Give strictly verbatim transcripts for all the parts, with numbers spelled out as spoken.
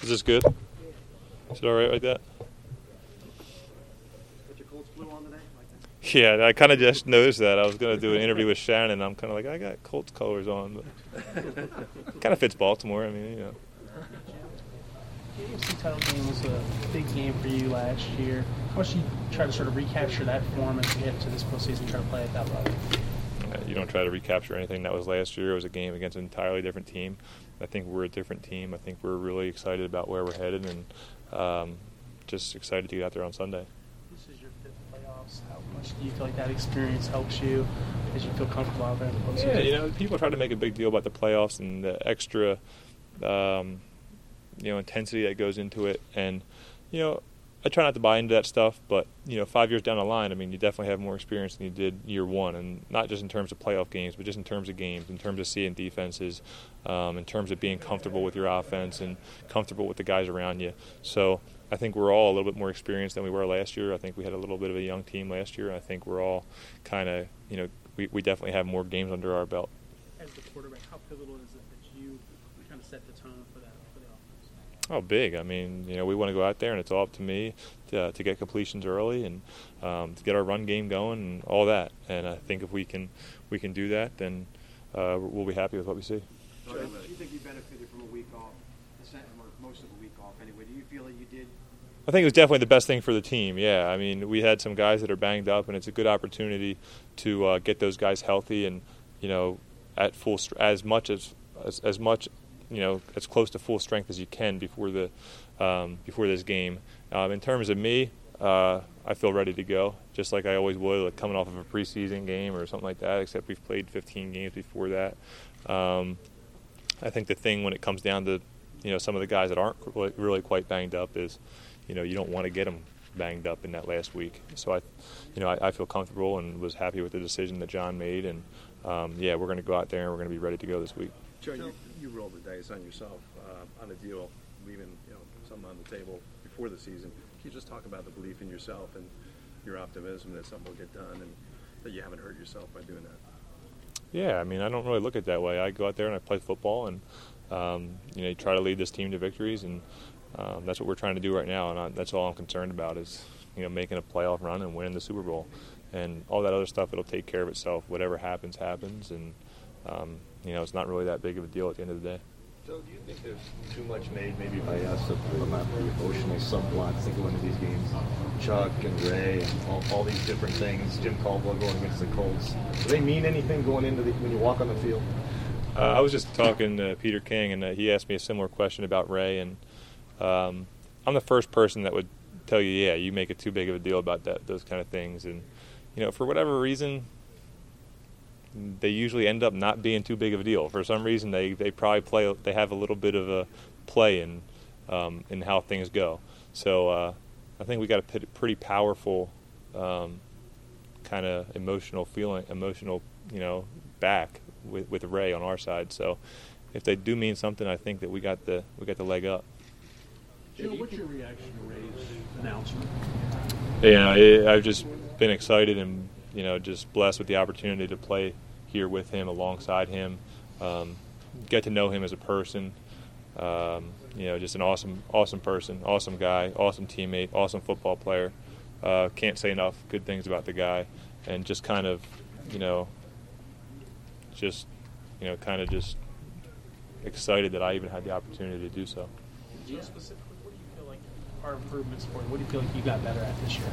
Is this good? Is it all right like that? Got your Colts blue on today? Like that? Yeah, I kind of just noticed that. I was going to do an interview with Shannon, and I'm kind of like, I got Colts colors on, but kind of fits Baltimore. I mean, you know. The A F C title game was a big game for you last year. How much do you try to sort of recapture that form as you get to this postseason, try to play at that level? You don't try to recapture anything that was last year. It was a game against an entirely different team. I think we're a different team. I think we're really excited about where we're headed, and um, just excited to get out there on Sunday. This is your fifth playoffs. How much do you feel like that experience helps you as you feel comfortable out there in the postseason? Yeah, you know, people try to make a big deal about the playoffs and the extra, um, you know, intensity that goes into it, and you know, I try not to buy into that stuff, but, you know, five years down the line, I mean, you definitely have more experience than you did year one, and not just in terms of playoff games, but just in terms of games, in terms of seeing defenses, um, in terms of being comfortable with your offense and comfortable with the guys around you. So I think we're all a little bit more experienced than we were last year. I think we had a little bit of a young team last year. I think we're all kind of, you know, we, we definitely have more games under our belt. As the quarterback, how pivotal is it that you kind of set the tone for that? Oh, big. I mean, you know, we want to go out there, and it's all up to me to, to get completions early and um, to get our run game going and all that. And I think if we can we can do that, then uh, we'll be happy with what we see. Joe, do you think you benefited from a week off, or most of a week off anyway? Do you feel that you did? I think it was definitely the best thing for the team, yeah. I mean, we had some guys that are banged up, and it's a good opportunity to uh, get those guys healthy and, you know, at full as much as as, as much you know, as close to full strength as you can before the um, before this game. Um, in terms of me, uh, I feel ready to go, just like I always would, like coming off of a preseason game or something like that, except we've played fifteen games before that. Um, I think the thing when it comes down to, you know, some of the guys that aren't really quite banged up is, you know, you don't want to get them banged up in that last week. So, I, you know, I, I feel comfortable and was happy with the decision that John made. And, um, yeah, we're going to go out there and we're going to be ready to go this week. Joe, you, you rolled the dice on yourself uh, on a deal, leaving you know something on the table before the season. Can you just talk about the belief in yourself and your optimism that something will get done and that you haven't hurt yourself by doing that? Yeah, I mean, I don't really look at it that way. I go out there and I play football and, um, you know, try to lead this team to victories, and um, that's what we're trying to do right now, and I, that's all I'm concerned about is, you know, making a playoff run and winning the Super Bowl. And all that other stuff, it'll take care of itself. Whatever happens, happens, and um, you know, it's not really that big of a deal at the end of the day. So do you think there's too much made maybe by us of the, the emotional subplots that go into these games? Chuck and Ray and all, all these different things, Jim Caldwell going against the Colts. Do they mean anything going into the, when you walk on the field? Uh, I was just talking to Peter King, and uh, he asked me a similar question about Ray, and um, I'm the first person that would tell you, yeah, you make it too big of a deal about that, those kind of things. And, you know, for whatever reason, they usually end up not being too big of a deal. For some reason, they, they probably play. They have a little bit of a play in um, in how things go. So uh, I think we got a pretty powerful um, kind of emotional feeling, emotional you know back with, with Ray on our side. So if they do mean something, I think that we got the we got the leg up. Joe, what's your reaction to Ray's announcement? Yeah, I've just been excited and, you know, just blessed with the opportunity to play here with him, alongside him, um, get to know him as a person. Um, you know, just an awesome, awesome person, awesome guy, awesome teammate, awesome football player. Uh, can't say enough good things about the guy, and just kind of, you know, just, you know, kind of just excited that I even had the opportunity to do so. Joe, specifically, what do you feel like are improvements for you? What do you feel like you got better at this year?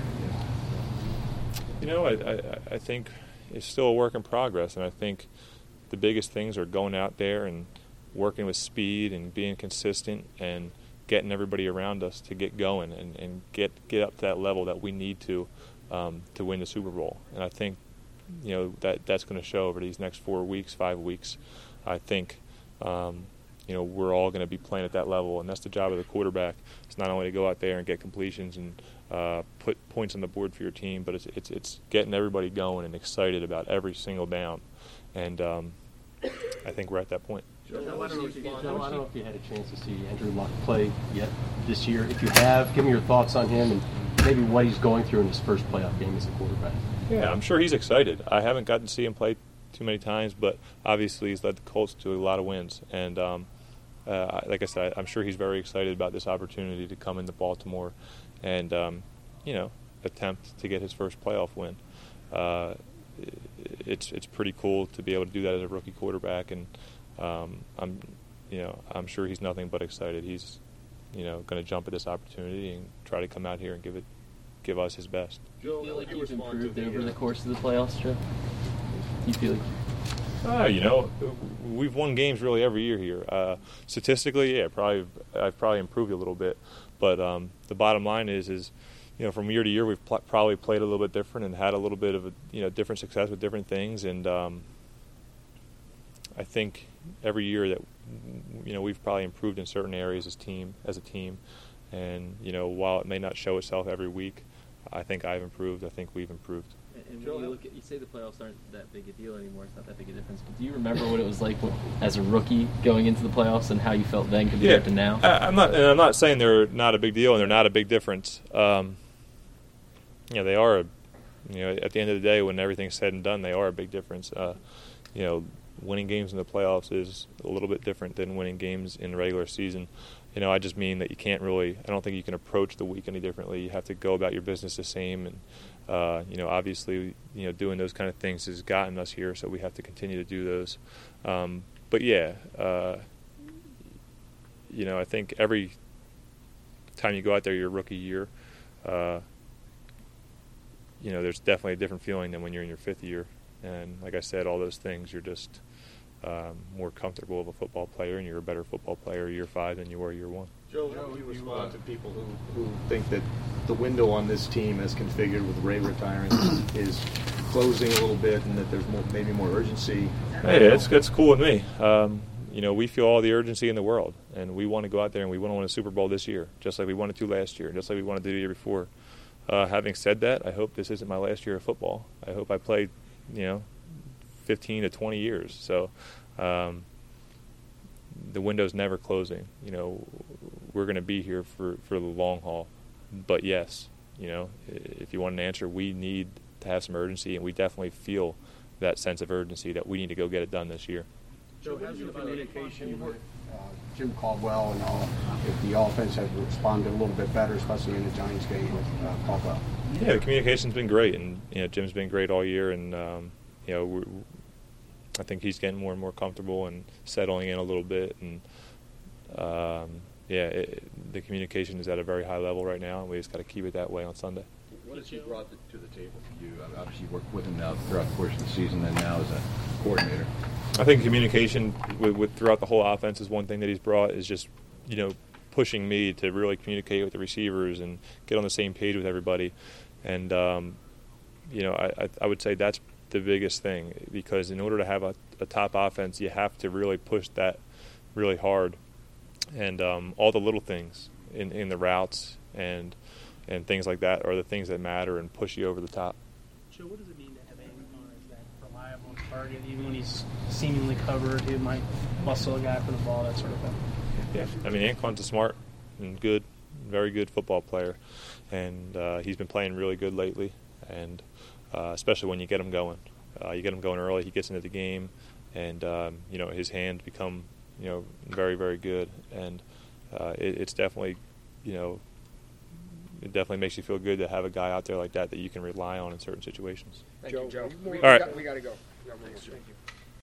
You know, I, I, I think it's still a work in progress, and I think the biggest things are going out there and working with speed and being consistent and getting everybody around us to get going and, and get, get up to that level that we need to um, to win the Super Bowl. And I think, you know, that that's going to show over these next four weeks, five weeks. I think, um, you know, we're all going to be playing at that level, and that's the job of the quarterback. It's not only to go out there and get completions and uh, put points on the board for your team, but it's it's it's getting everybody going and excited about every single down. And um, I think we're at that point. Joe, I don't know if you, Joe, I don't know if you had a chance to see Andrew Luck play yet this year. If you have, give me your thoughts on him and maybe what he's going through in his first playoff game as a quarterback. Yeah, I'm sure he's excited. I haven't gotten to see him play too many times, but obviously he's led the Colts to a lot of wins. And um, uh, like I said, I'm sure he's very excited about this opportunity to come into Baltimore and, um, you know, attempt to get his first playoff win. Uh, it's it's pretty cool to be able to do that as a rookie quarterback, and um, I'm, you know, I'm sure he's nothing but excited. He's, you know, going to jump at this opportunity and try to come out here and give it, give us his best. Joe, do you feel like you've improved over the course of the playoffs, Joe? Do you feel like? Uh, you know, we've won games really every year here. Uh, statistically, yeah, probably I've probably improved a little bit, but um, the bottom line is, is you know, from year to year we've pl- probably played a little bit different and had a little bit of a, you know, different success with different things, and um, I think every year that, you know, we've probably improved in certain areas as team as a team, and you know, while it may not show itself every week, I think I've improved. I think we've improved. And when you look at, you say the playoffs aren't that big a deal anymore. It's not that big a difference. But do you remember what it was like when, as a rookie going into the playoffs and how you felt then compared yeah, to now? I, I'm not. And I'm not saying they're not a big deal and they're not a big difference. Um, you know, they are. A, you know, at the end of the day, when everything's said and done, they are a big difference. Uh, you know, winning games in the playoffs is a little bit different than winning games in the regular season. You know, I just mean that you can't really. I don't think you can approach the week any differently. You have to go about your business the same, and uh, you know, obviously, you know, doing those kind of things has gotten us here, so we have to continue to do those. Um, but yeah, uh, you know, I think every time you go out there your rookie year, uh, you know, there's definitely a different feeling than when you're in your fifth year. And like I said, all those things, you're just um, more comfortable of a football player, and you're a better football player year five than you were year one. Joe, how do you respond to people who, who think that the window on this team, as configured with Ray retiring, is closing a little bit, and that there's more, maybe more urgency? Hey, it's it's cool with me. Um, you know, we feel all the urgency in the world, and we want to go out there and we want to win a Super Bowl this year, just like we wanted to last year, just like we wanted to do the year before. Uh, having said that, I hope this isn't my last year of football. I hope I play, you know, fifteen to twenty years. So um, the window's never closing. You know, we're going to be here for, for the long haul. But yes, you know, if you want an answer, we need to have some urgency, and we definitely feel that sense of urgency that we need to go get it done this year. So how's the communication with uh, Jim Caldwell and all, if the offense has responded a little bit better, especially in the Giants game with uh, Caldwell? Yeah, the communication's been great, and you know, Jim's been great all year, and um, you know, we're, I think he's getting more and more comfortable and settling in a little bit, and um, yeah, it, the communication is at a very high level right now, and we just got to keep it that way on Sunday. What has he brought to the table for you? I mean, obviously, you worked with him now throughout the course of the season, and now as a coordinator. I think communication with, with throughout the whole offense is one thing that he's brought. Is just, you know, pushing me to really communicate with the receivers and get on the same page with everybody, and um, you know, I, I, I would say that's the biggest thing, because in order to have a, a top offense, you have to really push that really hard, and um, all the little things in, in the routes and and things like that are the things that matter and push you over the top. Joe, what does it mean to have Anquan as that reliable target, even when he's seemingly covered? He might muscle a guy for the ball, that sort of thing. Yeah, I mean, Anquan's a smart and good, very good football player, and uh, he's been playing really good lately, and uh, especially when you get him going. Uh, you get him going early, he gets into the game, and um, you know, his hands become, you know, very, very good, and uh, it, it's definitely, you know, it definitely makes you feel good to have a guy out there like that that you can rely on in certain situations. Thank you, Joe. All right. We got to go. Thank you.